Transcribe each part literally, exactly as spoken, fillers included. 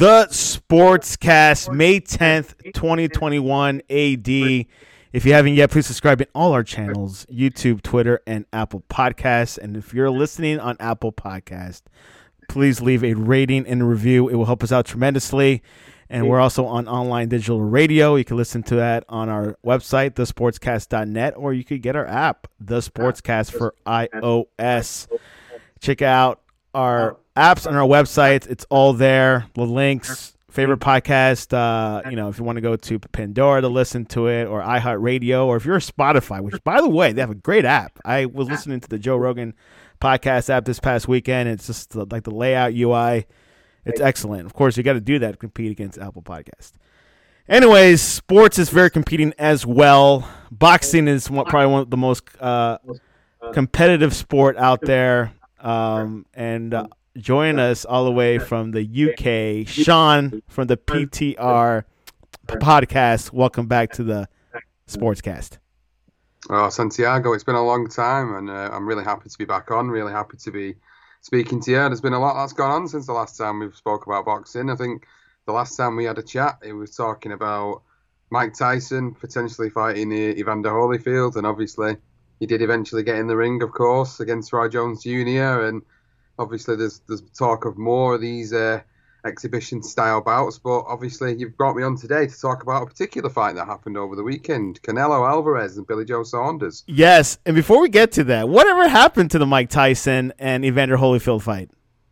The Sportscast, May tenth, twenty twenty-one A D. If you haven't yet, please subscribe in all our channels, YouTube, Twitter, and Apple Podcasts. And if you're listening on Apple Podcasts, please leave a rating and a review. It will help us out tremendously. And we're also on online digital radio. You can listen to that on our website, the sportscast dot net, or you could get our app, The Sportscast, for iOS. Check out our apps on our website. It's all there. The links, favorite podcast. Uh, you know, if you want to go to Pandora to listen to it, or iHeartRadio, or if you're a Spotify, which, by the way, they have a great app. I was listening to the Joe Rogan podcast app this past weekend. It's just like the layout U I. It's excellent. Of course, you got to do that to compete against Apple Podcast. Anyways, sports is very competing as well. Boxing is one, probably one of the most uh, competitive sport out there. Um, and uh, join us all the way from the U K, Sean from the P T R podcast. Welcome back to the Sportscast. Oh, Santiago, it's been a long time, and uh, I'm really happy to be back on. Really happy to be speaking to you. There's been a lot that's gone on since the last time we've spoke about boxing. I think the last time we had a chat, it was talking about Mike Tyson potentially fighting Evander Holyfield, and obviously he did eventually get in the ring, of course, against Roy Jones Junior And obviously there's there's talk of more of these uh, exhibition-style bouts, but obviously you've brought me on today to talk about a particular fight that happened over the weekend, Canelo Alvarez and Billy Joe Saunders. Yes, and before we get to that, whatever happened to the Mike Tyson and Evander Holyfield fight?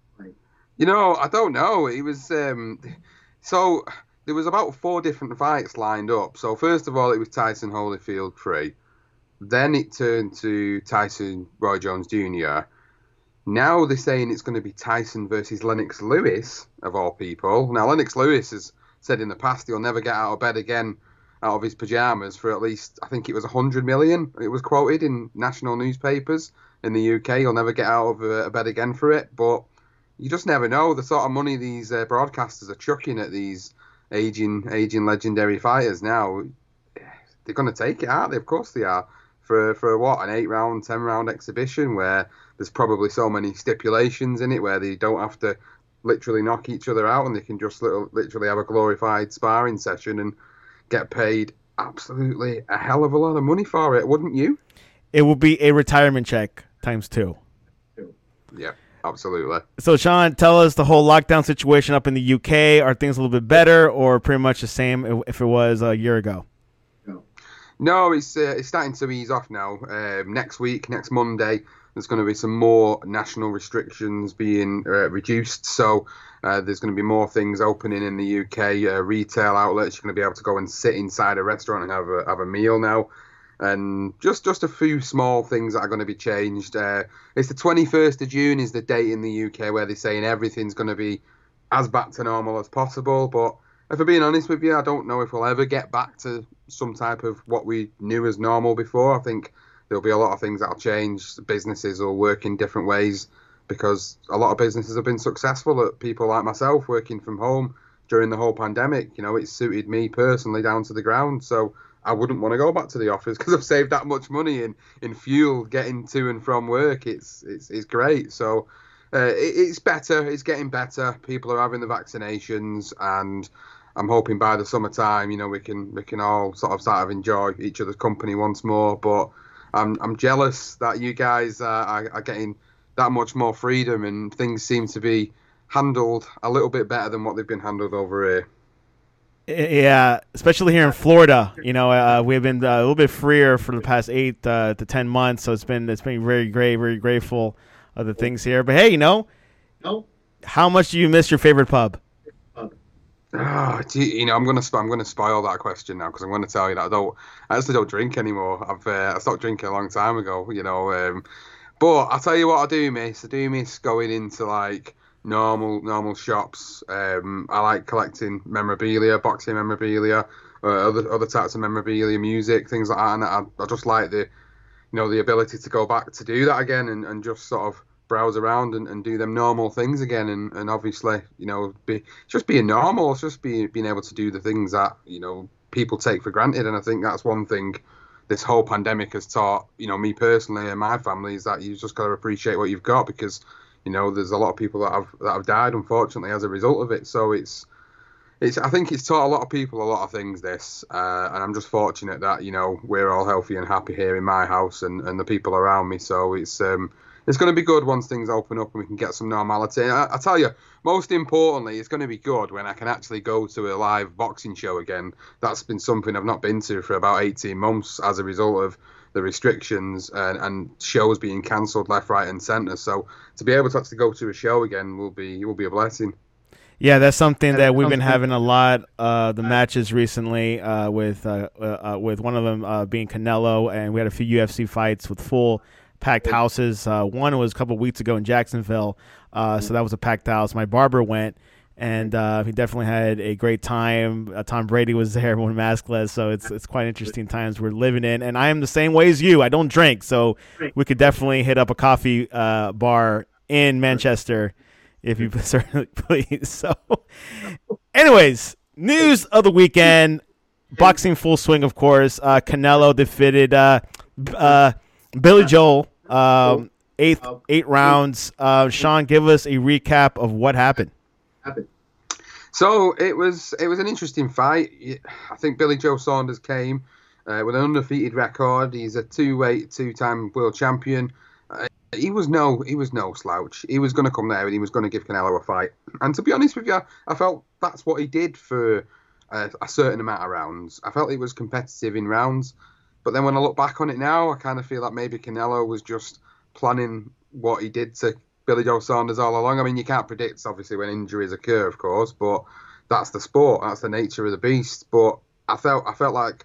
You know, I don't know. It was um, so there was about four different fights lined up. So first of all, it was Tyson Holyfield three. Then it turned to Tyson Roy Jones Junior Now they're saying it's going to be Tyson versus Lennox Lewis, of all people. Now, Lennox Lewis has said in the past he'll never get out of bed again out of his pajamas for at least, I think it was one hundred million. It was quoted in national newspapers in the U K. He'll never get out of uh, bed again for it. But you just never know the sort of money these uh, broadcasters are chucking at these aging, aging legendary fighters now. They're going to take it, aren't they? Of course they are. For, for what, an eight-round, ten-round exhibition where there's probably so many stipulations in it where they don't have to literally knock each other out and they can just little, literally have a glorified sparring session and get paid absolutely a hell of a lot of money for it, wouldn't you? It will be a retirement check times two. Yeah, absolutely. So, Sean, tell us the whole lockdown situation up in the U K. Are things a little bit better or pretty much the same if it was a year ago? No, it's uh, it's starting to ease off now. Um, next week, next Monday, there's going to be some more national restrictions being uh, reduced. So uh, there's going to be more things opening in the U K. Uh, retail outlets, you're going to be able to go and sit inside a restaurant and have a have a meal now. And just, just a few small things that are going to be changed. Uh, it's the twenty-first of June is the date in the U K where they're saying everything's going to be as back to normal as possible. But if I'm being honest with you, I don't know if we'll ever get back to some type of what we knew as normal before. I think there'll be a lot of things that'll change. Businesses will work in different ways because a lot of businesses have been successful at people like myself working from home during the whole pandemic. You know, it suited me personally down to the ground. So I wouldn't want to go back to the office because I've saved that much money in, in fuel getting to and from work. It's it's, it's great. So uh, it, it's better. It's getting better. People are having the vaccinations, and I'm hoping by the summertime, you know, we can we can all sort of start to enjoy each other's company once more. But I'm I'm jealous that you guys are, are, are getting that much more freedom and things seem to be handled a little bit better than what they've been handled over here. Yeah, especially here in Florida. You know, uh, we've been uh, a little bit freer for the past eight uh, to ten months, so it's been it's been very great, very grateful of the things here. But hey, you know, how much do you miss your favorite pub? Oh, gee, you know, I'm gonna I'm gonna spoil that question now because I'm gonna tell you that I don't I actually don't drink anymore. I've uh, I stopped drinking a long time ago, you know. Um, but I'll tell you what I do miss. I do miss going into like normal normal shops. Um, I like collecting memorabilia, boxing memorabilia, uh, other other types of memorabilia, music, things like that. And I, I just like the, you know, the ability to go back to do that again and, and just sort of browse around and, and do them normal things again, and, and obviously, you know, be just being normal, it's just be, being able to do the things that, you know, people take for granted. And I think that's one thing this whole pandemic has taught, you know, me personally and my family, is that you've just got to appreciate what you've got, because, you know, there's a lot of people that have that have died, unfortunately, as a result of it. So it's it's I think it's taught a lot of people a lot of things. This, uh, and I'm just fortunate that you know we're all healthy and happy here in my house and, and the people around me. So it's um it's going to be good once things open up and we can get some normality. I, I tell you, most importantly, it's going to be good when I can actually go to a live boxing show again. That's been something I've not been to for about eighteen months as a result of the restrictions and, and shows being cancelled left, right, and centre. So to be able to actually go to a show again will be will be a blessing. Yeah, that's something that we've been having a lot. Uh, the matches recently uh, with uh, uh, with one of them uh, being Canelo, and we had a few U F C fights with full packed houses. Uh, one was a couple of weeks ago in Jacksonville, uh, so that was a packed house. My barber went, and uh, he definitely had a great time. Uh, Tom Brady was there, everyone maskless, so it's it's quite interesting times we're living in. And I am the same way as you. I don't drink, so we could definitely hit up a coffee uh, bar in Manchester if you certainly please. So, anyways, news of the weekend. Boxing full swing, of course. Uh, Canelo defeated uh, uh, Billy Joel, um, eighth, eight rounds. Uh, Sean, give us a recap of what happened. So it was it was an interesting fight. I think Billy Joe Saunders came uh, with an undefeated record. He's a two-weight, two-time world champion. Uh, he was no he was no slouch. He was going to come there and he was going to give Canelo a fight. And to be honest with you, I felt that's what he did for a, a certain amount of rounds. I felt it was competitive in rounds. But then when I look back on it now, I kind of feel like maybe Canelo was just planning what he did to Billy Joe Saunders all along. I mean, you can't predict, obviously, when injuries occur, of course, but that's the sport. That's the nature of the beast. But I felt I felt like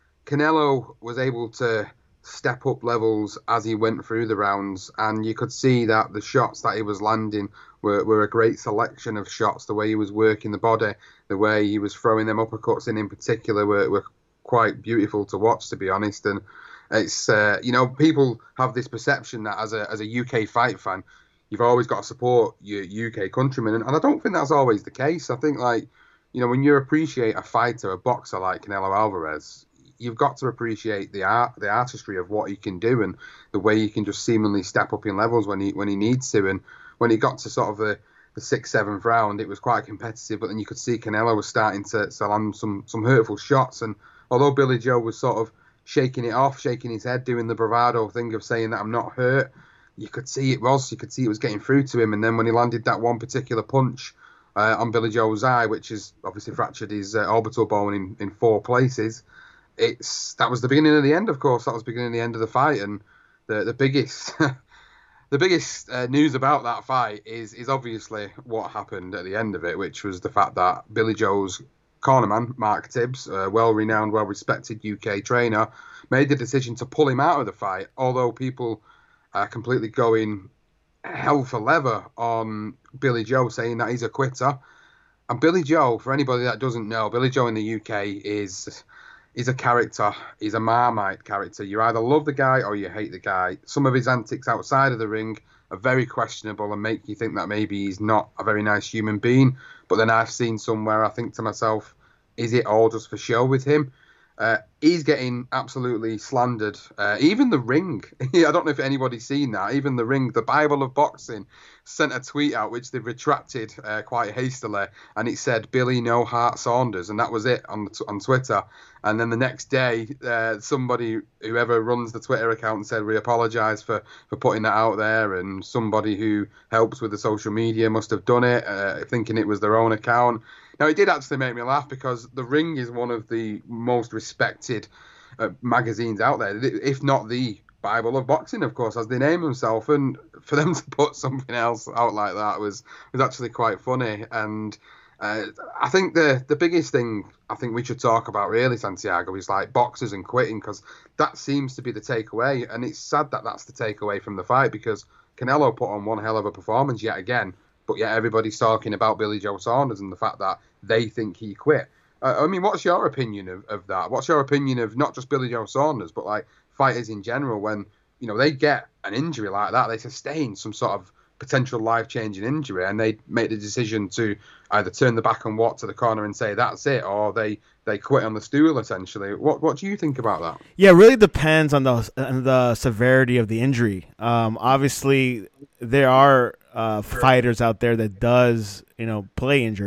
Canelo was able to step up levels as he went through the rounds, and you could see that the shots that he was landing were, were a great selection of shots. The way he was working the body, the way he was throwing them uppercuts in in particular were, were quite beautiful to watch, to be honest. And it's uh, you know, people have this perception that as a as a U K fight fan, you've always got to support your U K countrymen, and, and I don't think that's always the case. I think, like, you know, when you appreciate a fighter, a boxer like Canelo Alvarez, you've got to appreciate the art, the artistry of what he can do, and the way he can just seemingly step up in levels when he when he needs to. And when he got to sort of the the sixth, seventh round, it was quite competitive, but then you could see Canelo was starting to, to land some some hurtful shots. And although Billy Joe was sort of shaking it off, shaking his head, doing the bravado thing of saying that I'm not hurt, you could see it was. You could see it was getting through to him. And then when he landed that one particular punch uh, on Billy Joe's eye, which has obviously fractured his uh, orbital bone in, in four places, it's that was the beginning of the end, of course. That was the beginning of the end of the fight. And the, the biggest the biggest uh, news about that fight is, is obviously what happened at the end of it, which was the fact that Billy Joe's cornerman, Mark Tibbs, a well-renowned, well-respected U K trainer, made the decision to pull him out of the fight, although people are completely going hell for leather on Billy Joe, saying that he's a quitter. And Billy Joe, for anybody that doesn't know, Billy Joe in the U K is is a character. He's a Marmite character. You either love the guy or you hate the guy. Some of his antics outside of the ring are very questionable and make you think that maybe he's not a very nice human being. But then I've seen somewhere I think to myself, is it all just for show with him? Uh, he's getting absolutely slandered. Uh, even the ring, I don't know if anybody's seen that, even the ring, the Bible of Boxing, sent a tweet out which they've retracted uh, quite hastily, and it said Billy No Heart Saunders, and that was it on the, on Twitter. And then the next day, uh, somebody, whoever runs the Twitter account, said we apologise for, for putting that out there, and somebody who helps with the social media must have done it, uh, thinking it was their own account. Now, it did actually make me laugh because The Ring is one of the most respected uh, magazines out there, if not the Bible of Boxing, of course, as they name themselves. And for them to put something else out like that was was actually quite funny. And uh, I think the the biggest thing I think we should talk about, really, Santiago, is like boxers and quitting, because that seems to be the takeaway. And it's sad that that's the takeaway from the fight, because Canelo put on one hell of a performance yet again. But yet everybody's talking about Billy Joe Saunders and the fact that they think he quit. Uh, I mean, what's your opinion of, of that? What's your opinion of not just Billy Joe Saunders, but like fighters in general, when, you know, they get an injury like that, they sustain some sort of potential life-changing injury, and they make the decision to either turn the back and walk to the corner and say that's it, or they, they quit on the stool, essentially. What what do you think about that? Yeah, it really depends on the on the severity of the injury. Um, obviously, there are uh, fighters out there that does, you know, play injured.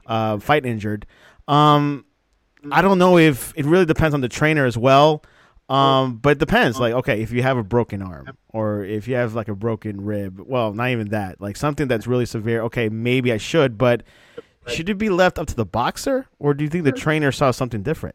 uh, fight injured. Um, I don't know if it really depends on the trainer as well. Um, but it depends. Like, okay, if you have a broken arm or if you have like a broken rib, well, not even that, like something that's really severe. Okay, maybe I should, but should it be left up to the boxer, or do you think the trainer saw something different?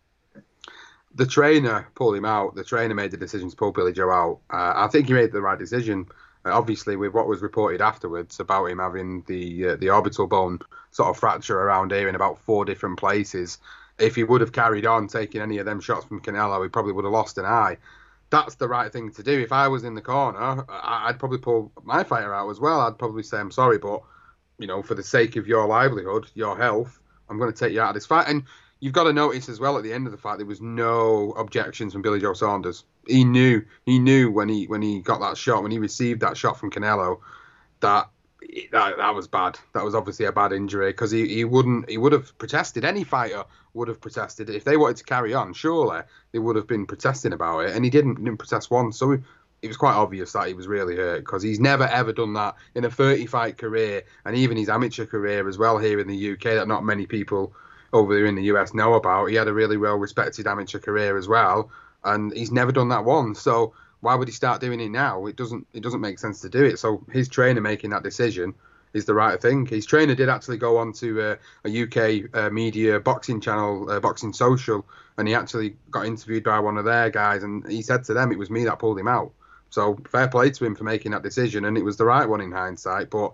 The trainer pulled him out. The trainer made the decision to pull Billy Joe out. Uh, I think he made the right decision. Uh, obviously, with what was reported afterwards about him having the uh, the orbital bone sort of fracture around here in about four different places. If he would have carried on taking any of them shots from Canelo, he probably would have lost an eye. That's the right thing to do. If I was in the corner, I'd probably pull my fighter out as well. I'd probably say, I'm sorry, but, you know, for the sake of your livelihood, your health, I'm going to take you out of this fight. And you've got to notice as well at the end of the fight, there was no objections from Billy Joe Saunders. He knew, he knew when he when he got that shot, when he received that shot from Canelo, that that, that was bad. That was obviously a bad injury, because he, he wouldn't he would have protested. Any fighter would have protested if they wanted to carry on. Surely they would have been protesting about it, and he didn't didn't protest once. So it was quite obvious that he was really hurt, because he's never ever done that in a thirty fight career, and even his amateur career as well here in the U K that not many people over there in the U S know about. He had a really well respected amateur career as well, and he's never done that once. So why would he start doing it now? It doesn't it doesn't make sense to do it. So his trainer making that decision is the right thing. His trainer did actually go on to uh, a U K uh, media boxing channel, uh, Boxing Social, and he actually got interviewed by one of their guys, and he said to them it was me that pulled him out. So fair play to him for making that decision, and it was the right one in hindsight. But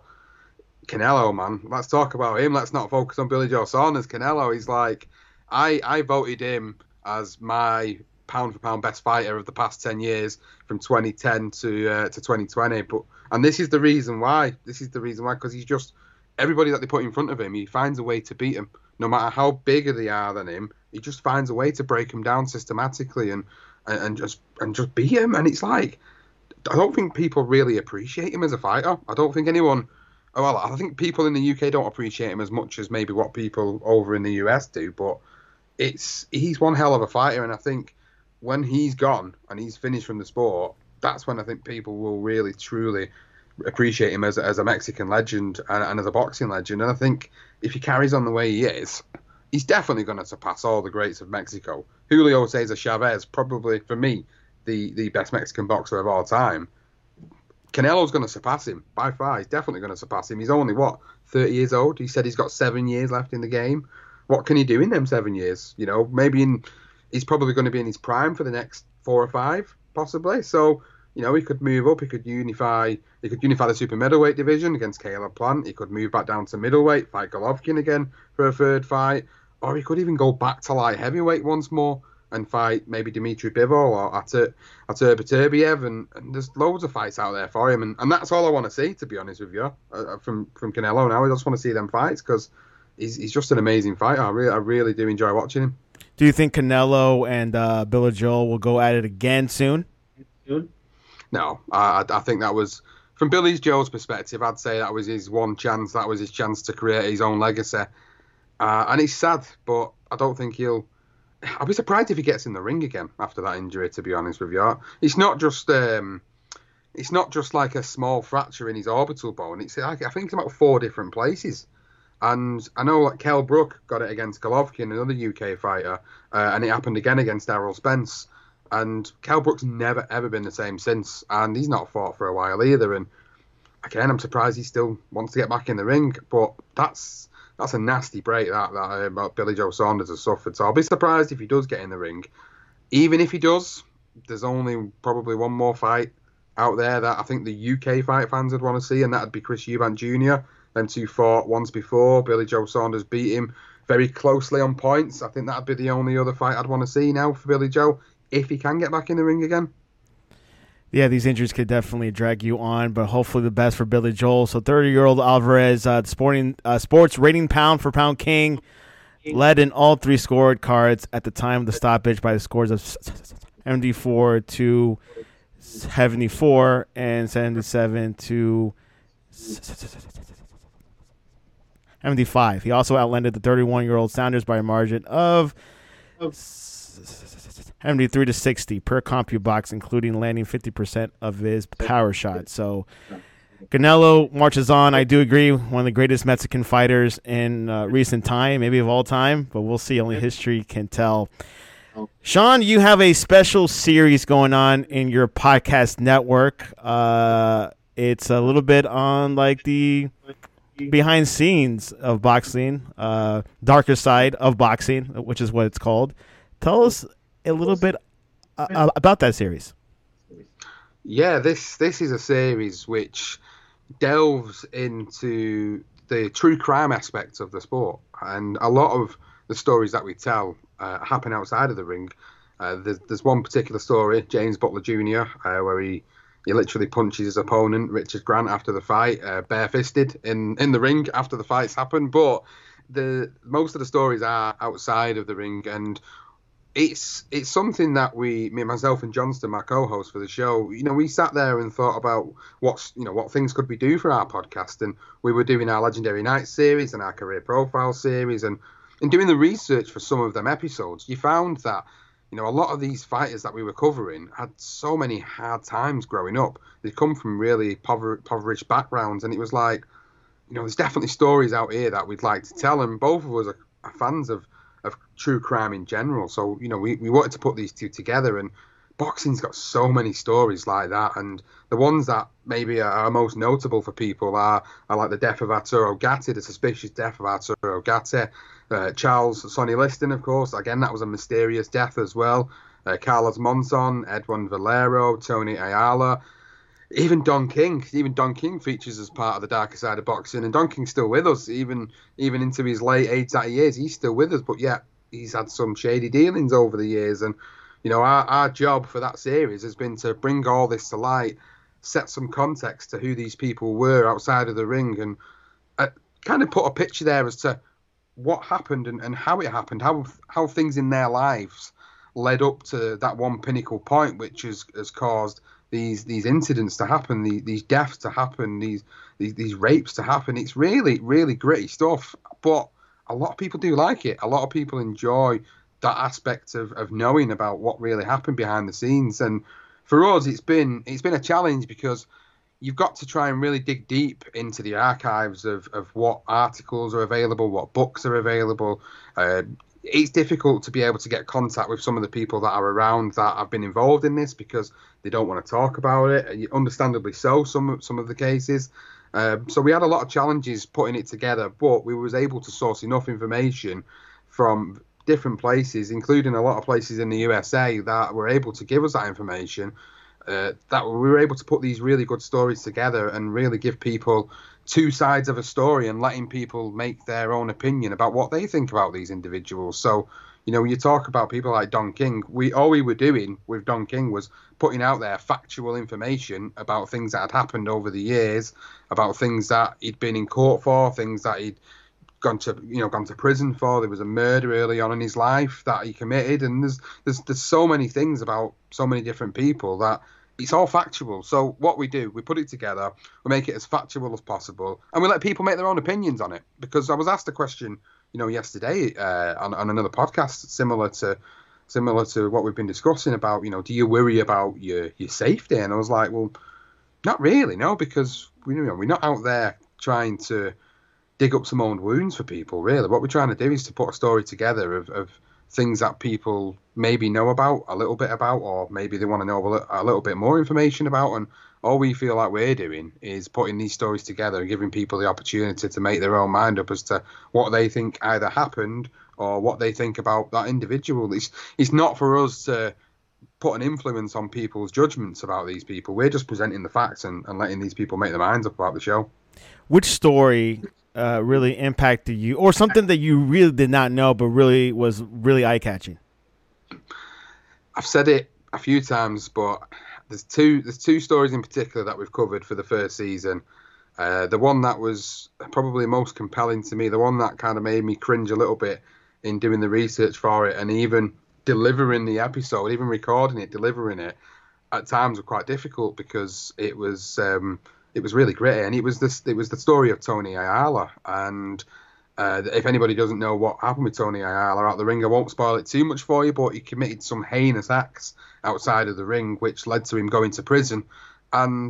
Canelo, man, let's talk about him. Let's not focus on Billy Joe Saunders. Canelo, he's like, I, I voted him as my pound for pound best fighter of the past ten years from twenty ten to uh, to twenty twenty. But and this is the reason why. This is the reason why, because he's just, everybody that they put in front of him, he finds a way to beat him. No matter how bigger they are than him, he just finds a way to break him down systematically and and, and just and just beat him. And it's like, I don't think people really appreciate him as a fighter. I don't think anyone. Well, I think people in the U K don't appreciate him as much as maybe what people over in the U S do. But it's he's one hell of a fighter, and I think when he's gone and he's finished from the sport, that's when I think people will really, truly appreciate him as, as a Mexican legend and, and as a boxing legend. And I think if he carries on the way he is, he's definitely going to surpass all the greats of Mexico. Julio Cesar Chavez, probably, for me, the, the best Mexican boxer of all time. Canelo's going to surpass him by far. He's definitely going to surpass him. He's only, what, thirty years old? He said he's got seven years left in the game. What can he do in them seven years? You know, maybe in... He's probably going to be in his prime for the next four or five, possibly. So, you know, he could move up. He could unify. He could unify the super middleweight division against Caleb Plant. He could move back down to middleweight, fight Golovkin again for a third fight, or he could even go back to light heavyweight once more and fight maybe Dmitry Bivol or Atur Atur Beterbiev. And, and there's loads of fights out there for him, and, and that's all I want to see, to be honest with you, uh, from from Canelo. Now I just want to see them fights, because he's he's just an amazing fighter. I really I really do enjoy watching him. Do you think Canelo and uh, Billy Joel will go at it again soon? Soon? No, I, I think that was, from Billy Joel's perspective, I'd say that was his one chance. That was his chance to create his own legacy. Uh, and it's sad, but I don't think he'll... I'll be surprised if he gets in the ring again after that injury, to be honest with you. It's not just... Um, it's not just like a small fracture in his orbital bone. It's like, I think it's about four different places. And I know like Kell Brook got it against Golovkin, another U K fighter, uh, and it happened again against Errol Spence. And Kell Brook's never, ever been the same since. And he's not fought for a while either. And again, I'm surprised he still wants to get back in the ring. But that's that's a nasty break that, that uh, Billy Joe Saunders has suffered. So I'll be surprised if he does get in the ring. Even if he does, there's only probably one more fight out there that I think the U K fight fans would want to see, and that'd be Chris Eubank Junior Them two fought once before. Billy Joe Saunders beat him very closely on points. I think that'd be the only other fight I'd want to see now for Billy Joe, if he can get back in the ring again. Yeah, these injuries could definitely drag you on, but hopefully the best for Billy Joel. So thirty-year-old Alvarez, uh, sporting uh, sports rating pound for pound king, led in all three scored cards at the time of the stoppage by the scores of seventy-four to seventy-four and seventy-seven to seventy-five. He also outlanded the thirty-one-year-old Saunders by a margin of seventy-three to sixty per CompuBox, including landing fifty percent of his power shots. So Canelo marches on. I do agree. One of the greatest Mexican fighters in uh, recent time, maybe of all time, but we'll see. Only history can tell. Sean, you have a special series going on in your podcast network. Uh, it's a little bit on like the behind scenes of boxing, uh, darker side of boxing, which is what it's called. Tell us a little bit uh, about that series. Yeah, this this is a series which delves into the true crime aspects of the sport, and a lot of the stories that we tell uh, happen outside of the ring. Uh, there's, there's one particular story, James Butler Junior, uh, where he, he literally punches his opponent, Richard Grant, after the fight, uh, barefisted in, in the ring after the fight's happened. But the most of the stories are outside of the ring, and it's it's something that we, me, myself, and Johnston, my co-host for the show, you know, we sat there and thought about what's, you know, what things could we do for our podcast, and we were doing our Legendary Nights series and our Career Profile series, and in doing the research for some of them episodes, you found that, you know, a lot of these fighters that we were covering had so many hard times growing up. They come from really pover- impoverished backgrounds, and it was like, you know, there's definitely stories out here that we'd like to tell, and both of us are, are fans of of true crime in general. So, you know, we, we wanted to put these two together, and boxing's got so many stories like that. And the ones that maybe are, are most notable for people are, are like the death of Arturo Gatti, the suspicious death of Arturo Gatti, uh, Charles Sonny Liston, of course. Again, that was a mysterious death as well. Uh, Carlos Monzon, Edwin Valero, Tony Ayala, even Don King. Even Don King features as part of the darker side of boxing, and Don King's still with us, even even into his late eighties years. He's still with us, but yet he's had some shady dealings over the years. And you know, our our job for that series has been to bring all this to light, set some context to who these people were outside of the ring, and uh, kind of put a picture there as to what happened and, and how it happened, how how things in their lives led up to that one pinnacle point, which has has caused these these incidents to happen, these, these deaths to happen, these, these these rapes to happen. It's really, really gritty stuff, but a lot of people do like it. A lot of people enjoy that aspect of, of knowing about what really happened behind the scenes. And for us, it's been it's been a challenge, because you've got to try and really dig deep into the archives of, of what articles are available, what books are available. Uh, it's difficult to be able to get contact with some of the people that are around that have been involved in this, because they don't want to talk about it, and understandably so, some some of the cases. Um, so we had a lot of challenges putting it together, but we was able to source enough information from different places, including a lot of places in the U S A, that were able to give us that information, uh, that we were able to put these really good stories together and really give people two sides of a story, and letting people make their own opinion about what they think about these individuals. So, you know, you talk about people like Don King, we all we were doing with Don King was putting out there factual information about things that had happened over the years, about things that he'd been in court for, things that he'd gone to, you know, gone to prison for. There was a murder early on in his life that he committed, and there's there's there's so many things about so many different people that it's all factual. So what we do, we put it together, we make it as factual as possible, and we let people make their own opinions on it. Because I was asked a question, you know, yesterday uh, on, on another podcast, similar to similar to what we've been discussing about, you know, do you worry about your your safety? And I was like, well, not really, no, because we, you know, we're not out there trying to dig up some old wounds for people, really. What we're trying to do is to put a story together of, of things that people maybe know about, a little bit about, or maybe they want to know a little, a little bit more information about. And all we feel like we're doing is putting these stories together and giving people the opportunity to make their own mind up as to what they think either happened or what they think about that individual. It's, it's not for us to put an influence on people's judgments about these people. We're just presenting the facts and, and letting these people make their minds up about the show. Which story uh, really impacted you, or something that you really did not know but really was really eye-catching? I've said it a few times, but there's two there's two stories in particular that we've covered for the first season. Uh, the one that was probably most compelling to me, the one that kind of made me cringe a little bit in doing the research for it, and even delivering the episode, even recording it, delivering it, at times were quite difficult, because it was um, it was really gritty, and it was this it was the story of Tony Ayala. And uh, if anybody doesn't know what happened with Tony Ayala out the ring, I won't spoil it too much for you, but he committed some heinous acts outside of the ring, which led to him going to prison. And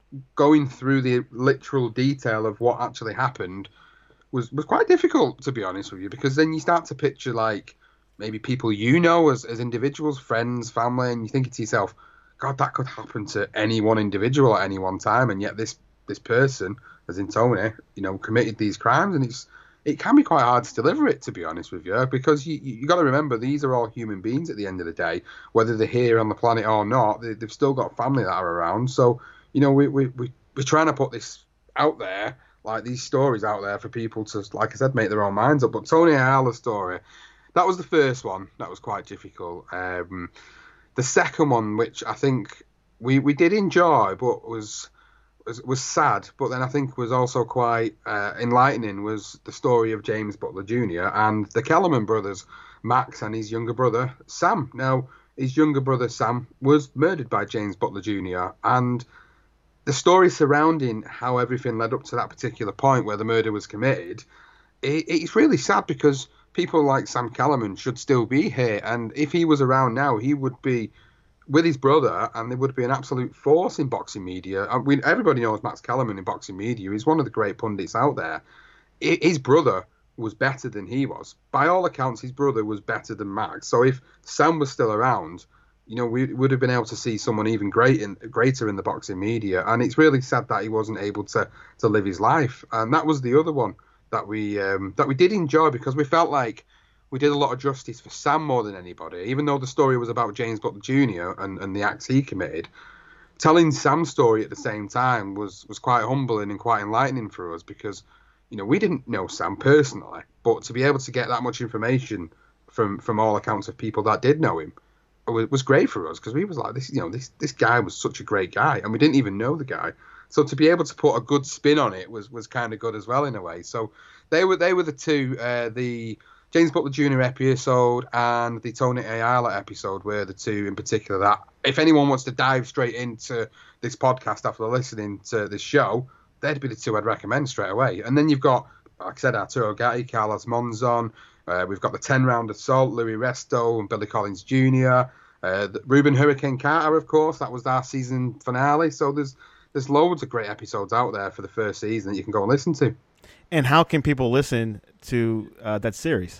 going through the literal detail of what actually happened was was quite difficult, to be honest with you, because then you start to picture like maybe people you know as as individuals, friends, family, and you think to yourself, God, that could happen to any one individual at any one time, and yet this this person, as in Tony, you know, committed these crimes, and it's it can be quite hard to deliver it, to be honest with you, because you you got to remember these are all human beings at the end of the day, whether they're here on the planet or not. They, they've still got family that are around, so you know we we we we're trying to put this out there, like these stories out there for people to, like I said, make their own minds up. But Tony Ayala's story, that was the first one that was quite difficult. Um, the second one, which I think we we did enjoy, but was was, was sad, but then I think was also quite uh, enlightening, was the story of James Butler Junior and the Kellerman brothers, Max and his younger brother Sam. Now, his younger brother Sam was murdered by James Butler Junior, and the story surrounding how everything led up to that particular point where the murder was committed, it, it's really sad, because people like Sam Kellerman should still be here, and if he was around now, he would be with his brother, and there would be an absolute force in boxing media. I mean, everybody knows Max Kellerman in boxing media. He's one of the great pundits out there. His brother was better than he was. By all accounts, his brother was better than Max. So if Sam was still around, you know, we would have been able to see someone even great in, greater in the boxing media. And it's really sad that he wasn't able to to live his life. And that was the other one that we um, that we did enjoy, because we felt like we did a lot of justice for Sam more than anybody. Even though the story was about James Butler Junior and, and the acts he committed, telling Sam's story at the same time was, was quite humbling and quite enlightening for us, because, you know, we didn't know Sam personally, but to be able to get that much information from, from all accounts of people that did know him was, was great for us, because we was like, this, you know, this this guy was such a great guy, and we didn't even know the guy. So to be able to put a good spin on it was, was kind of good as well in a way. So they were they were the two, uh, the James Butler Junior episode and the Tony Ayala episode were the two in particular that, if anyone wants to dive straight into this podcast after listening to this show, they'd be the two I'd recommend straight away. And then you've got, like I said, Arturo Gatti, Carlos Monzon. Uh, we've got the ten-round assault, Louis Resto and Billy Collins Junior Uh, Ruben Hurricane Carter, of course, that was our season finale. So there's there's loads of great episodes out there for the first season that you can go and listen to. And how can people listen to uh, that series?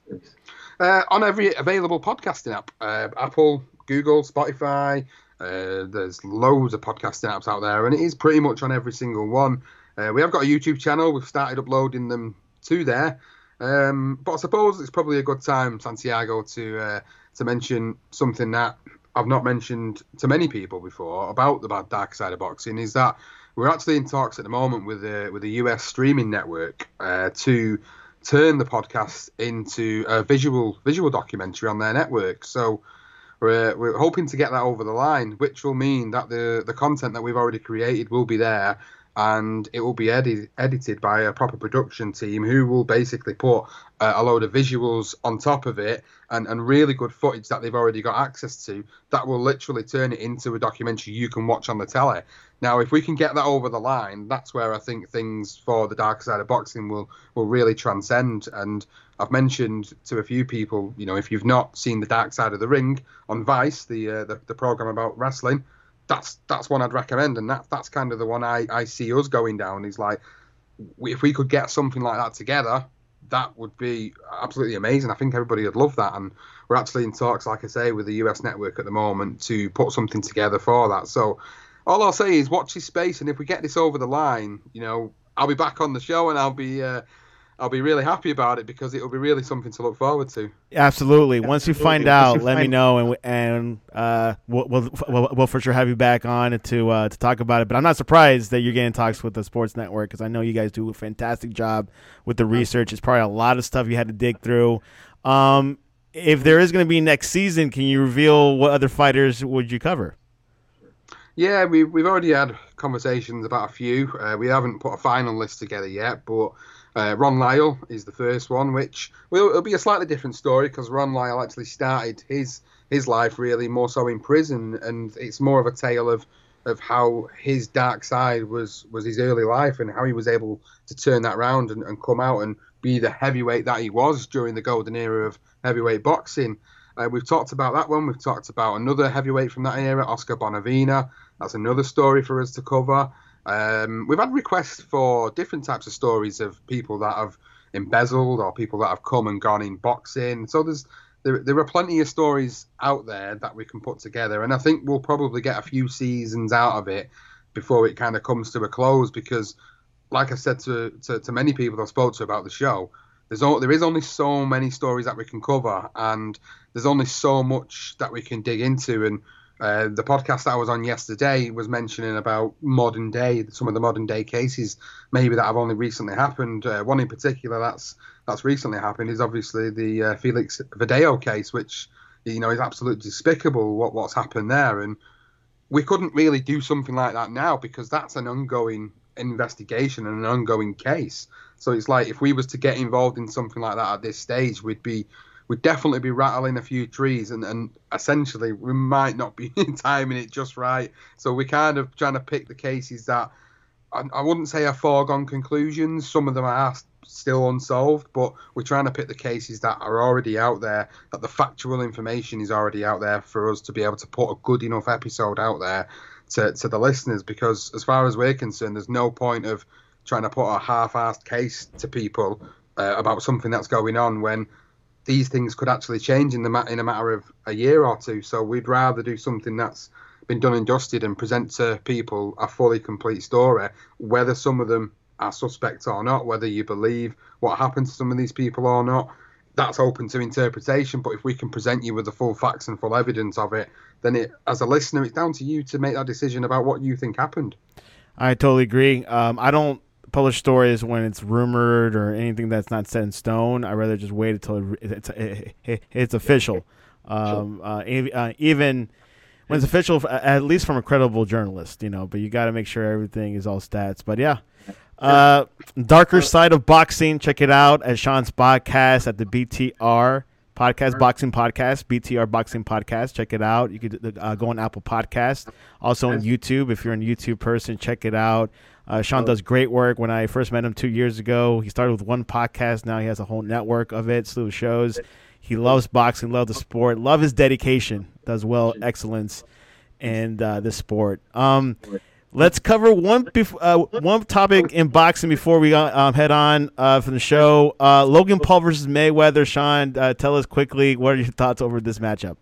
Uh, on every available podcasting app, uh, Apple, Google, Spotify. Uh, there's loads of podcasting apps out there, and it is pretty much on every single one. Uh, we have got a YouTube channel. We've started uploading them to there. Um, but I suppose it's probably a good time, Santiago, to uh, to mention something that I've not mentioned to many people before about the bad dark side of boxing, is that we're actually in talks at the moment with a, with a U S streaming network uh, to turn the podcast into a visual visual documentary on their network. So we're we're hoping to get that over the line, which will mean that the the content that we've already created will be there, and it will be edit, edited by a proper production team who will basically put uh, a load of visuals on top of it, and, and really good footage that they've already got access to that will literally turn it into a documentary you can watch on the telly. Now, if we can get that over the line, that's where I think things for the dark side of boxing will, will really transcend. And I've mentioned to a few people, you know, if you've not seen The Dark Side of the Ring on Vice, the uh, the, the program about wrestling, that's that's one I'd recommend, and that that's kind of the one I, I see us going down. Is like, if we could get something like that together, that would be absolutely amazing. I think everybody would love that, and we're actually in talks, like I say, with the U S network at the moment to put something together for that. So all I'll say is watch this space, and if we get this over the line, you know, I'll be back on the show, and I'll be uh, I'll be really happy about it, because it'll be really something to look forward to. Absolutely. Once you find out, you let find... me know, and and uh, we'll, we'll we'll we'll for sure have you back on to uh, to talk about it. But I'm not surprised that you're getting talks with the sports network, because I know you guys do a fantastic job with the research. It's probably a lot of stuff you had to dig through. Um, if there is going to be next season, can you reveal what other fighters would you cover? Yeah, we've we've already had conversations about a few. Uh, we haven't put a final list together yet, but uh, Ron Lyle is the first one, which will it'll be a slightly different story, because Ron Lyle actually started his his life really more so in prison, and it's more of a tale of of how his dark side was was his early life, and how he was able to turn that around and, and come out and be the heavyweight that he was during the golden era of heavyweight boxing. Uh, we've talked about that one. We've talked about another heavyweight from that era, Oscar Bonavena. That's another story for us to cover. Um, we've had requests for different types of stories of people that have embezzled or people that have come and gone in boxing. So there's there, there are plenty of stories out there that we can put together, and I think we'll probably get a few seasons out of it before it kind of comes to a close. Because, like I said to to, to many people I spoke to about the show, there's all, there is only so many stories that we can cover, and there's only so much that we can dig into. And uh, the podcast that I was on yesterday was mentioning about modern day, some of the modern day cases maybe that have only recently happened. Uh, one in particular that's that's recently happened is obviously the uh, Felix Verdejo case, which, you know, is absolutely despicable what what's happened there. And we couldn't really do something like that now because that's an ongoing investigation and an ongoing case. So it's like if we was to get involved in something like that at this stage, we'd be we'd definitely be rattling a few trees, and, and essentially we might not be timing it just right. So we're kind of trying to pick the cases that I, I wouldn't say are foregone conclusions. Some of them are still unsolved, but we're trying to pick the cases that are already out there, that the factual information is already out there for us to be able to put a good enough episode out there to, to the listeners. Because as far as we're concerned, there's no point of trying to put a half-assed case to people uh, about something that's going on when these things could actually change in the ma- in a matter of a year or two. So we'd rather do something that's been done and dusted and present to people a fully complete story, whether some of them are suspects or not, whether you believe what happened to some of these people or not. That's open to interpretation, but if we can present you with the full facts and full evidence of it, then it, as a listener, it's down to you to make that decision about what you think happened. I totally agree. Um, I don't publish stories when it's rumored or anything that's not set in stone. I rather just wait until it, it's it, it, it's official. Um, uh, uh, even when it's official, at least from a credible journalist, you know. But you got to make sure everything is all stats. But yeah, uh, Darker Side of Boxing. Check it out at Sean's podcast at the B T R Podcast Boxing Podcast, B T R Boxing Podcast. Check it out. You could uh, go on Apple Podcast, also on YouTube. If you're a YouTube person, check it out. Uh, Sean does great work. When I first met him two years ago, he started with one podcast. Now he has a whole network of it, slew of shows. He loves boxing, loves the sport, love his dedication, does well, excellence in uh, this sport. Um, let's cover one bef- uh, one topic in boxing before we uh, um, head on uh, from the show. Uh, Logan Paul versus Mayweather. Sean, uh, tell us quickly, what are your thoughts over this matchup?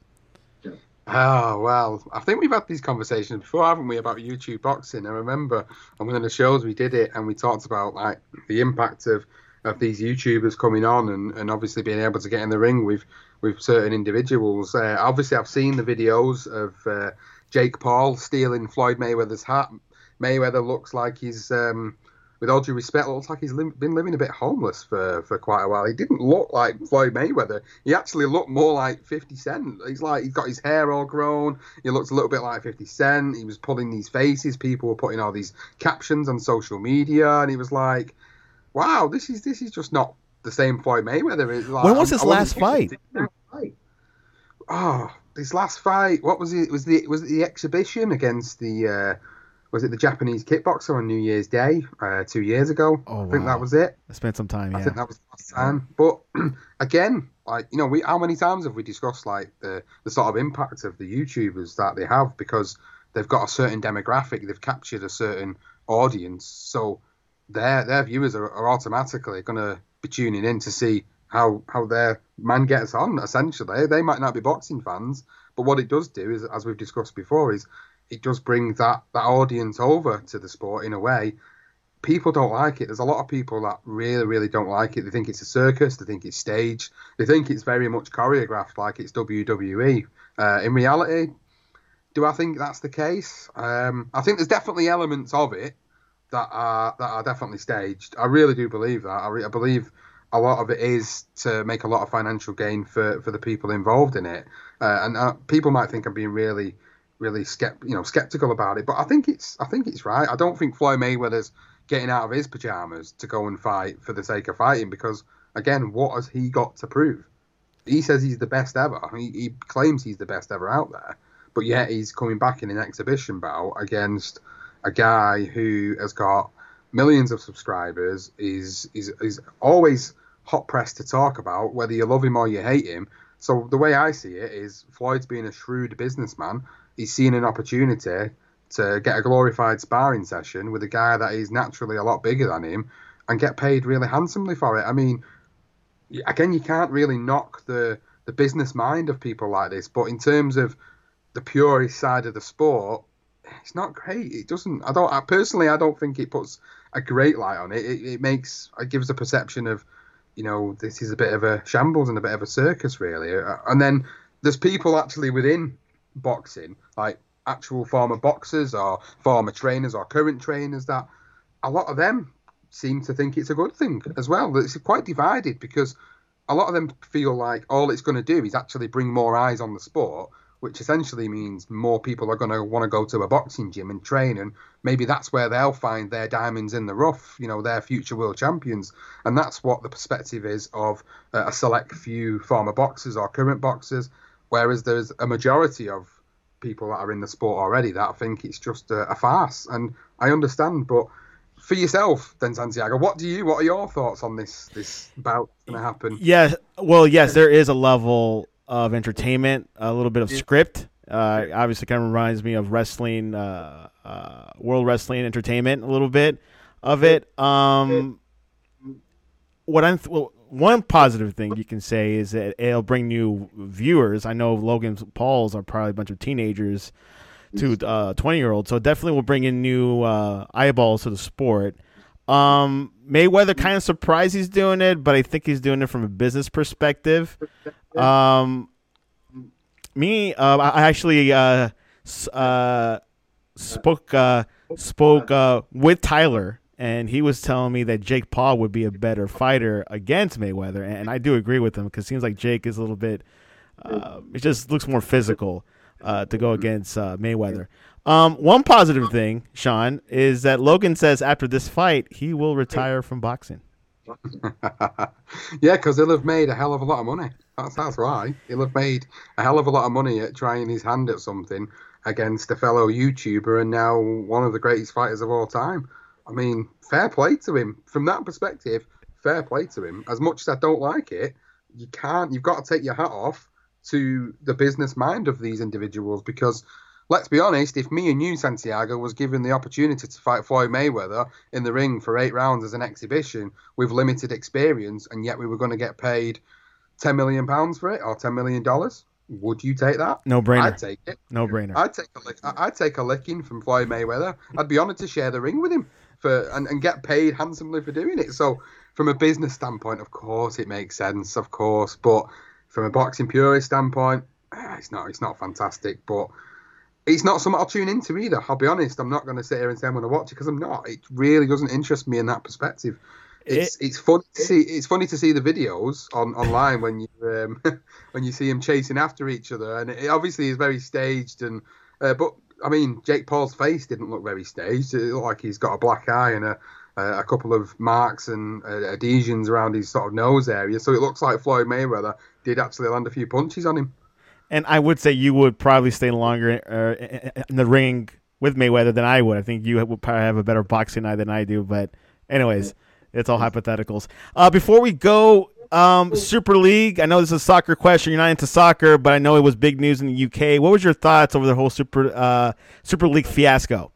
Oh, well, I think we've had these conversations before, haven't we, about YouTube boxing? I remember on one of the shows we did it and we talked about like the impact of, of these YouTubers coming on and, and obviously being able to get in the ring with, with certain individuals. Uh, obviously, I've seen the videos of uh, Jake Paul stealing Floyd Mayweather's hat. Mayweather looks like he's, um, with all due respect, looks like he's li- been living a bit homeless for, for quite a while. He didn't look like Floyd Mayweather. He actually looked more like fifty Cent. He's like, he's got his hair all grown. He looks a little bit like fifty Cent. He was pulling these faces. People were putting all these captions on social media, and he was like, wow, this is this is just not the same Floyd Mayweather. Like, when was his last fight? Oh, his last fight. What was it? Was the was it the exhibition against the? Uh, was it the Japanese kickboxer on New Year's Day uh, two years ago? Oh, I think wow. that was it. I spent some time. Yeah, I think that was the last time. But again, like you know, we how many times have we discussed like the the sort of impact of the YouTubers that they have because they've got a certain demographic, they've captured a certain audience, so their their viewers are, are automatically going to be tuning in to see how how their man gets on. Essentially, they might not be boxing fans, but what it does do is, as we've discussed before, is it does bring that that audience over to the sport in a way. People don't like it. There's a lot of people that really, really don't like it. They think it's a circus. They think it's staged. They think it's very much choreographed, like it's W W E. Uh, in reality, do I think that's the case? Um, I think there's definitely elements of it that are that are definitely staged. I really do believe that. I, re- I believe a lot of it is to make a lot of financial gain for, for the people involved in it. Uh, and uh, people might think I'm being really, really skept, you know, skeptical about it, but I think it's I think it's right. I don't think Floyd Mayweather's getting out of his pajamas to go and fight for the sake of fighting because, again, what has he got to prove? He says he's the best ever. He, he claims he's the best ever out there, but yet he's coming back in an exhibition bout against a guy who has got millions of subscribers, is is is always hot pressed to talk about, whether you love him or you hate him. So the way I see it is Floyd's being a shrewd businessman. He's seen an opportunity to get a glorified sparring session with a guy that is naturally a lot bigger than him and get paid really handsomely for it. I mean, again, you can't really knock the the business mind of people like this, but in terms of the purist side of the sport, it's not great. It doesn't. I don't. I, personally, I don't think it puts a great light on it. It, it makes. It gives a perception of, you know, this is a bit of a shambles and a bit of a circus, really. And then there's people actually within boxing, like actual former boxers or former trainers or current trainers, that a lot of them seem to think it's a good thing as well. It's quite divided because a lot of them feel like all it's going to do is actually bring more eyes on the sport, which essentially means more people are going to want to go to a boxing gym and train, and maybe that's where they'll find their diamonds in the rough, you know, their future world champions. And that's what the perspective is of uh, a select few former boxers or current boxers, whereas there's a majority of people that are in the sport already that think it's just a, a farce. And I understand, but for yourself then, Santiago, what do you, what are your thoughts on this, this bout going to happen? Yeah, well, yes, there is a level of entertainment, a little bit of script. Uh, obviously, kind of reminds me of wrestling, uh, uh, World Wrestling Entertainment, a little bit of it. Um, what I'm th- well, one positive thing you can say is that it'll bring new viewers. I know Logan Paul's are probably a bunch of teenagers to uh, twenty year olds, so definitely will bring in new uh, eyeballs to the sport. Um, Mayweather kind of surprised he's doing it, but I think he's doing it from a business perspective. Um, me, uh, I actually uh, uh, spoke uh, spoke uh, with Tyler, and he was telling me that Jake Paul would be a better fighter against Mayweather, and I do agree with him because it seems like Jake is a little bit. Uh, it just looks more physical uh, to go against uh, Mayweather. Um, one positive thing, Sean, is that Logan says after this fight he will retire from boxing. Yeah, because he'll have made a hell of a lot of money. That's that's why. He'll have made a hell of a lot of money at trying his hand at something against a fellow YouTuber and now one of the greatest fighters of all time. I mean, fair play to him. From that perspective, fair play to him. As much as I don't like it, you can't, you've got to take your hat off to the business mind of these individuals, because let's be honest, if me and you, Santiago, was given the opportunity to fight Floyd Mayweather in the ring for eight rounds as an exhibition with limited experience, and yet we were going to get paid ten million pounds for it, or ten million dollars, would you take that? No brainer. I'd take it. No brainer. I'd take a lick, I'd take a licking from Floyd Mayweather. I'd be honoured to share the ring with him for and, and get paid handsomely for doing it. So from a business standpoint, of course, it makes sense, of course. But from a boxing purist standpoint, it's not. It's not fantastic, but it's not something I'll tune into either. I'll be honest. I'm not going to sit here and say I'm going to watch it because I'm not. It really doesn't interest me in that perspective. It's it, it's fun to see. It's funny to see the videos on online when you um, when you see them chasing after each other, and it obviously is very staged. And uh, but I mean, Jake Paul's face didn't look very staged. It looked like he's got a black eye and a a couple of marks and uh, adhesions around his sort of nose area. So it looks like Floyd Mayweather did actually land a few punches on him. And I would say you would probably stay longer uh, in the ring with Mayweather than I would. I think you would probably have a better boxing eye than I do. But anyways, it's all hypotheticals. Uh, before we go, um, Super League, I know this is a soccer question. You're not into soccer, but I know it was big news in the U K. What was your thoughts over the whole Super uh, Super League fiasco?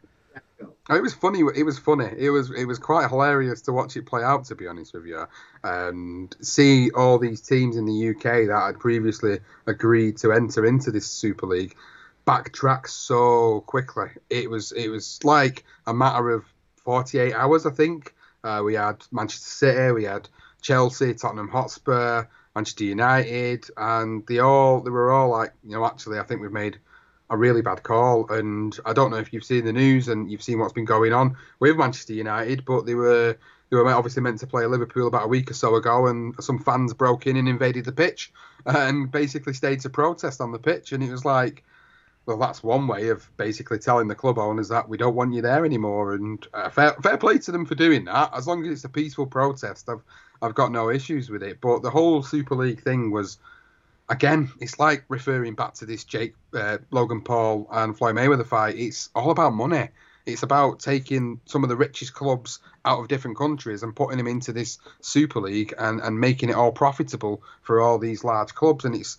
It was funny. It was funny. It was it was quite hilarious to watch it play out, to be honest with you, and see all these teams in the U K that had previously agreed to enter into this Super League backtrack so quickly. It was it was like a matter of forty-eight hours, I think. Uh, we had Manchester City, we had Chelsea, Tottenham Hotspur, Manchester United, and they all they were all like, you know, actually, I think we've made a really bad call. And I don't know if you've seen the news and you've seen what's been going on with Manchester United, but they were they were obviously meant to play Liverpool about a week or so ago, and some fans broke in and invaded the pitch and basically staged a protest on the pitch. And it was like, well, that's one way of basically telling the club owners that we don't want you there anymore. And uh, fair, fair play to them for doing that. As long as it's a peaceful protest, I've I've got no issues with it. But the whole Super League thing was, again, it's like referring back to this Jake, uh, Logan Paul and Floyd Mayweather fight. It's all about money. It's about taking some of the richest clubs out of different countries and putting them into this Super League and, and making it all profitable for all these large clubs. And it's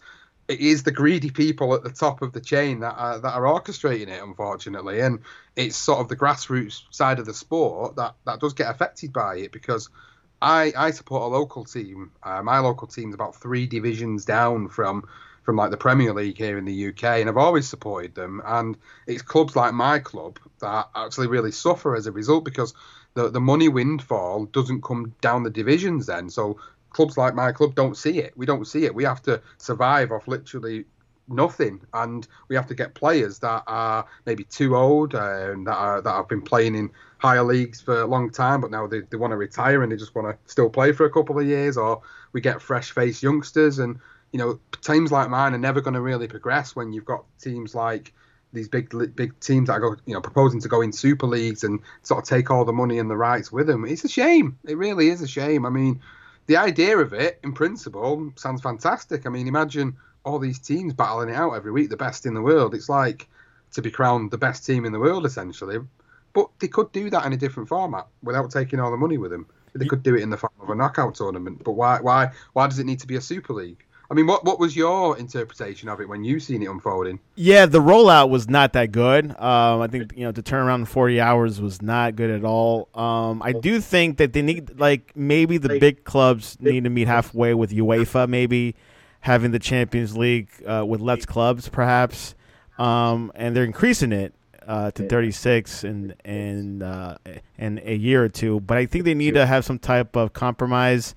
it is the greedy people at the top of the chain that are, that are orchestrating it, unfortunately. And it's sort of the grassroots side of the sport that, that does get affected by it, because I, I support a local team. Uh, my local team's about three divisions down from from like the Premier League here in the U K, and I've always supported them. And it's clubs like my club that actually really suffer as a result, because the, the money windfall doesn't come down the divisions then. So clubs like my club don't see it. We don't see it. We have to survive off literally nothing, and we have to get players that are maybe too old uh, and that are that have been playing in higher leagues for a long time, but now they, they want to retire and they just want to still play for a couple of years. Or we get fresh-faced youngsters, and you know, teams like mine are never going to really progress when you've got teams like these big big teams that are, you know, proposing to go in super leagues and sort of take all the money and the rights with them. It's a shame. It really is a shame. I mean, the idea of it, in principle, sounds fantastic. I mean, imagine all these teams battling it out every week, the best in the world. It's like to be crowned the best team in the world, essentially. But they could do that in a different format without taking all the money with them. They could do it in the form of a knockout tournament. But why why why does it need to be a super league? I mean, what what was your interpretation of it when you seen it unfolding? Yeah, the rollout was not that good. Um, I think, you know, to turn around in forty hours was not good at all. Um, I do think that they need, like, maybe the big clubs need to meet halfway with UEFA, maybe having the Champions League uh, with less clubs, perhaps. Um, and they're increasing it uh, to thirty-six in in uh, in a year or two. But I think they need to have some type of compromise.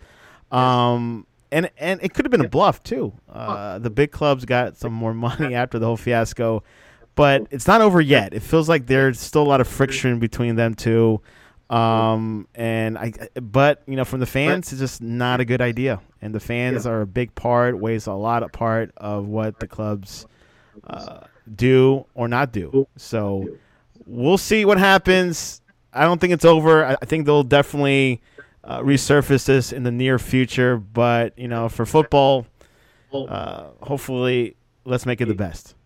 Um, And and it could have been a bluff, too. Uh, the big clubs got some more money after the whole fiasco. But it's not over yet. It feels like there's still a lot of friction between them two. Um, and I, But, you know, from the fans, it's just not a good idea. And the fans are a big part, weighs a lot of part of what the clubs uh, do or not do. So we'll see what happens. I don't think it's over. I, I think they'll definitely – Uh, resurface this in the near future, but you know, for football, uh, hopefully, let's make it the best.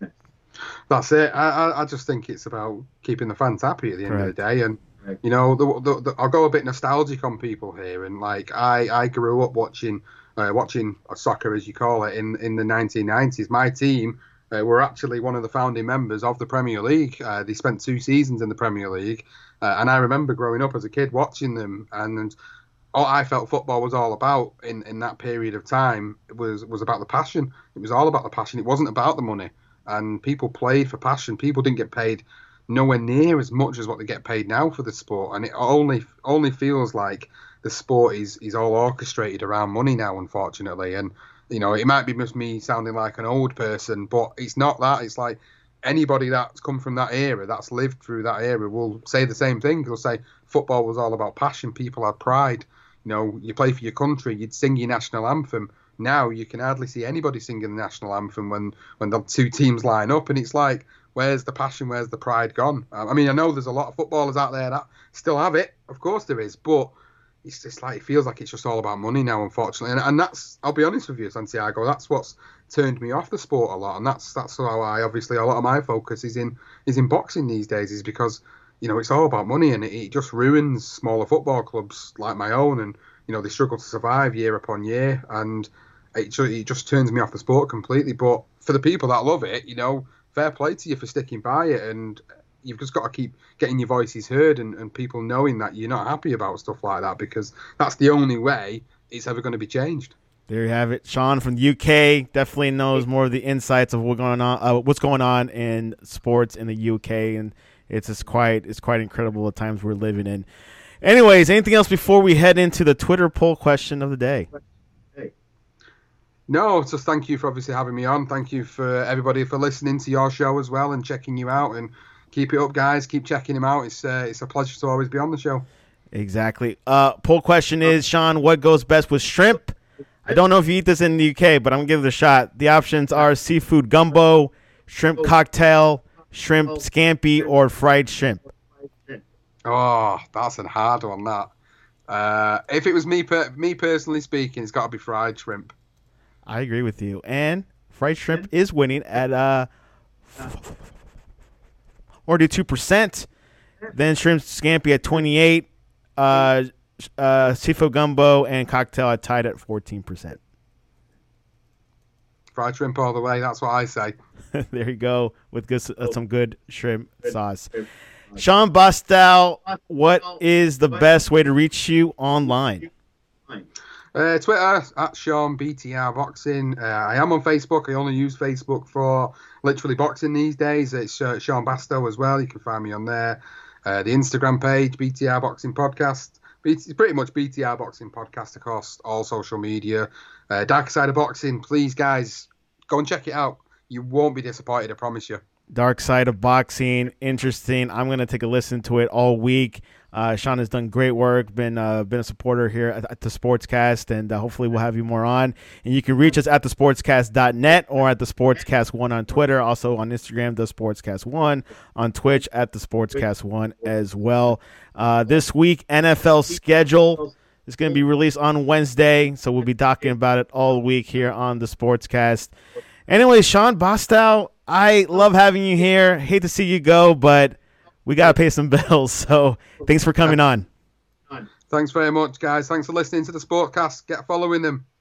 That's it. I, I just think it's about keeping the fans happy at the end Correct. of the day, and you know, the, the, the, I'll go a bit nostalgic on people here, and like I, I grew up watching, uh, watching soccer as you call it in in the nineteen nineties. My team uh, were actually one of the founding members of the Premier League. Uh, they spent two seasons in the Premier League. Uh, and I remember growing up as a kid watching them, and all I felt football was all about in, in that period of time was was about the passion. It was all about the passion. It wasn't about the money. And people played for passion. People didn't get paid nowhere near as much as what they get paid now for the sport. And it only only feels like the sport is, is all orchestrated around money now, unfortunately. And, you know, it might be just me sounding like an old person, but it's not that. It's like, anybody that's come from that era, that's lived through that era, will say the same thing. They'll say football was all about passion. People had pride. You know, you play for your country, you'd sing your national anthem. Now you can hardly see anybody singing the national anthem when, when the two teams line up. And it's like, where's the passion? Where's the pride gone? I mean, I know there's a lot of footballers out there that still have it. Of course there is. But it's just like, it feels like it's just all about money now, unfortunately. And, and that's, I'll be honest with you, Santiago, that's what's turned me off the sport a lot, and that's that's how I obviously a lot of my focus is in is in boxing these days, is because, you know, it's all about money, and it, it just ruins smaller football clubs like my own, and you know, they struggle to survive year upon year, and it, it just turns me off the sport completely. But for the people that love it, you know, fair play to you for sticking by it, and you've just got to keep getting your voices heard, and, and people knowing that you're not happy about stuff like that, because that's the only way it's ever going to be changed. There you have it. Sean from the U K definitely knows more of the insights of what's going on, uh, what's going on in sports in the U K, and it's just quite it's quite incredible the times we're living in. Anyways, anything else before we head into the Twitter poll question of the day? No, just thank you for obviously having me on. Thank you for everybody for listening to your show as well and checking you out. And keep it up, guys. Keep checking him out. It's uh, it's a pleasure to always be on the show. Exactly. Uh, poll question is, Sean, what goes best with shrimp? I don't know if you eat this in the U K, but I'm going to give it a shot. The options are seafood gumbo, shrimp cocktail, shrimp scampi, or fried shrimp. Oh, that's a hard one, that. Uh, if it was me per- me personally speaking, it's got to be fried shrimp. I agree with you. And fried shrimp is winning at uh, forty-two percent. Then shrimp scampi at twenty-eight percent. Uh, Uh, seafood gumbo and cocktail are tied at fourteen percent. fried shrimp all the way. That's what I say. There you go with good, uh, some good shrimp sauce. Sean Bostel, what is the best way to reach you online? Uh, Twitter at Sean B T R Boxing. Uh, I am on Facebook. I only use Facebook for literally boxing these days. It's uh, Sean Bastow as well. You can find me on there. Uh, the Instagram page, B T R Boxing Podcast. It's pretty much B T R Boxing Podcast across all social media. Uh, Dark Side of Boxing. Please, guys, go and check it out. You won't be disappointed, I promise you. Dark Side of Boxing, interesting. I'm going to take a listen to it all week. Uh, Sean has done great work, been uh, been a supporter here at, at the Sportscast, and uh, hopefully we'll have you more on. And you can reach us at the sportscast dot net or at the Sportscast one on Twitter, also on Instagram, the Sportscast one, on Twitch at the Sportscast one as well. Uh, this week, N F L schedule is going to be released on Wednesday, so we'll be talking about it all week here on the Sportscast. Anyway, Sean Bostel, I love having you here. Hate to see you go, but we got to pay some bills, so thanks for coming on. Thanks very much, guys. Thanks for listening to the Sportcast. Get following them.